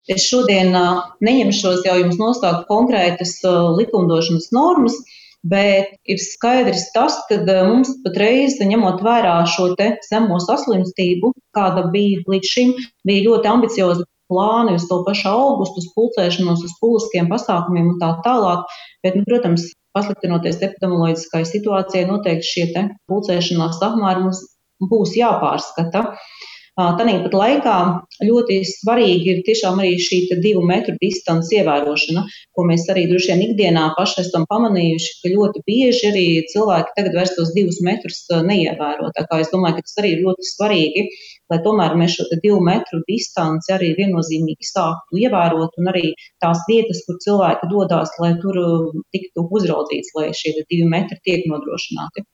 Es šodien neņemšos jau jums nosaukt konkrētas likumdošanas normas, bet ir skaidrs tas, ka mums patreiz, ņemot vērā šo te zemo saslimstību, kāda bija līdz šim, bija ļoti ambiciozi plāni uz to pašu augustu, uz pulcēšanos, uz publiskiem pasākumiem un tā tālāk. Bet, protams, pasliktinoties epidemioloģiskai situācijai, noteikti šie te pulcēšanās apmēri mums būs jāpārskata. Tāpat laikā ļoti svarīgi ir tiešām arī šī 2 metru distance ievērošana, ko mēs arī droši vien ikdienā paši esam pamanījuši, ka ļoti bieži arī cilvēki tagad vairs tos 2 metrus neievēro. Tā kā es domāju, ka tas arī ir ļoti svarīgi, lai tomēr mēs šo 2 metru distanci arī viennozīmīgi sāktu ievērot un arī tās vietas, kur cilvēki dodās, lai tur tiktu uzraudzīts, lai šie 2 metri tiek nodrošināti.